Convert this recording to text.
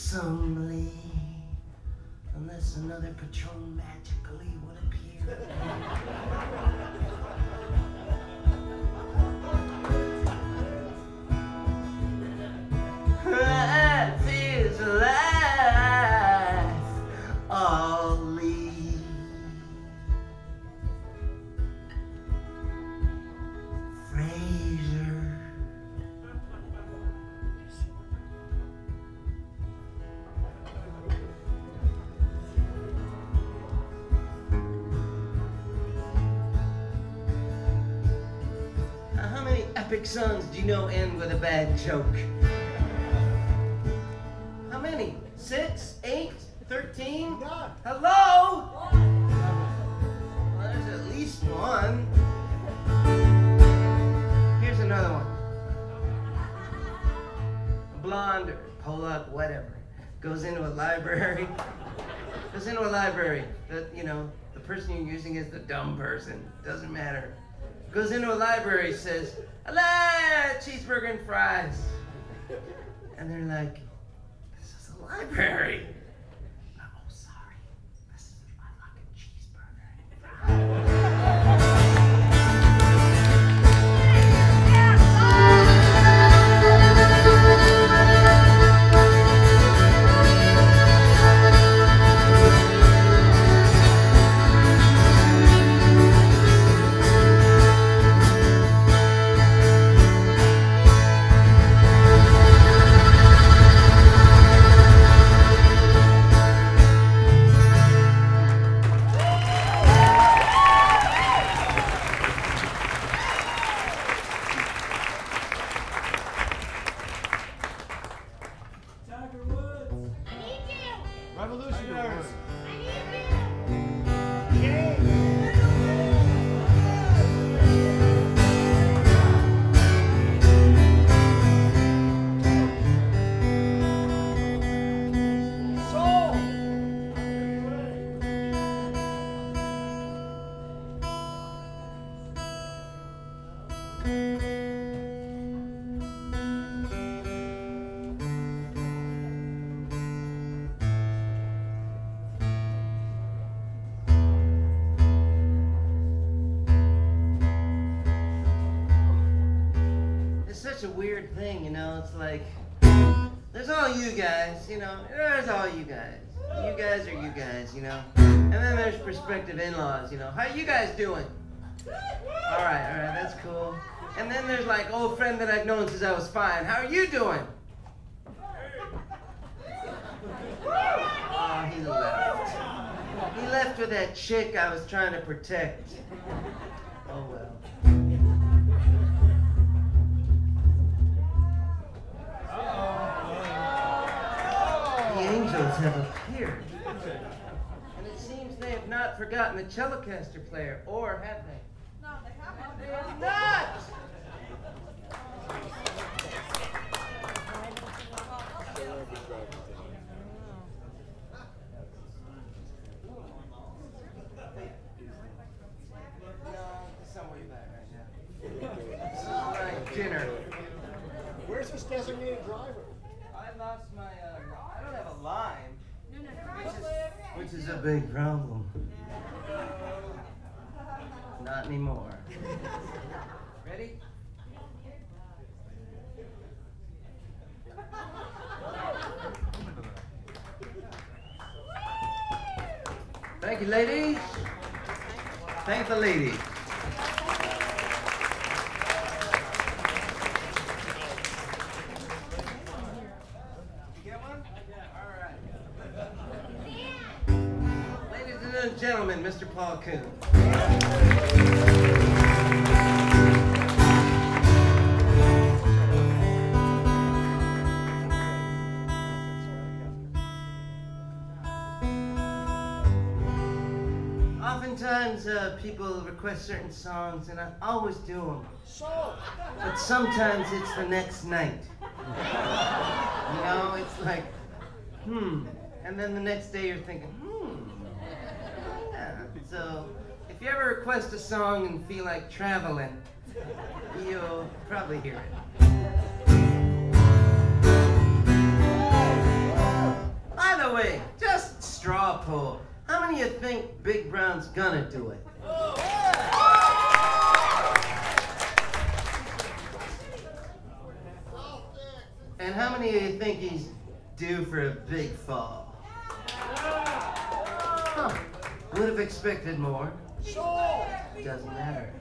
lonesomely, unless another Patron magically would appear. Life is life, Ollie. Fraser. How many epic songs do you know end with a bad joke? How many? 6, 8, 13? None. Hello? Well, there's at least one. Here's another one. A blonde or Pollock, whatever, goes into a library. The person you're using is the dumb person. Doesn't matter. Goes into a library, says, "Hello, cheeseburger and fries." And they're like, "This is a library." "Oh, sorry. I like a cheeseburger and fries." Revolutionaries. It's such a weird thing, it's like, there's all you guys, there's all you guys. You guys are you guys, And then there's prospective in-laws, How you guys doing? All right, that's cool. And then there's like old friend that I've known since I was 5. How are you doing? Oh, he left. He left with that chick I was trying to protect. Oh well. The angels have appeared. And it seems they have not forgotten the Telecaster player, or have they? No, they haven't. They have not! Dinner. Where's this designated driver? I lost my, I don't have a line. No. Which is a big problem. Not anymore. Ready? Thank you, ladies. Thank the ladies. Gentlemen, Mr. Paul Kuhn. Oftentimes, people request certain songs, and I always do them. But sometimes it's the next night. It's like, and then the next day you're thinking, So, if you ever request a song and feel like traveling, you'll probably hear it. hole. How many of you think Big Brown's gonna do it? And how many of you think he's due for a big fall? Huh. Would have expected more. So, Doesn't matter.